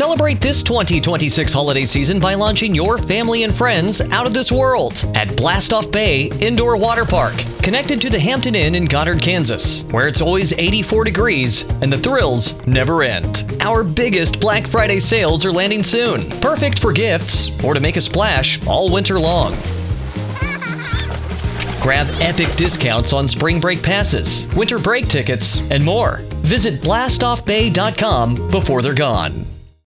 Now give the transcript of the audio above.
Celebrate this 2026 holiday season by launching your family and friends out of this world at Blastoff Bay Indoor Water Park, connected to the Hampton Inn in Goddard, Kansas, where it's always 84 degrees and the thrills never end. Our biggest Black Friday sales are landing soon, perfect for gifts or to make a splash all winter long. Grab epic discounts on spring break passes, winter break tickets, and more. Visit blastoffbay.com before they're gone.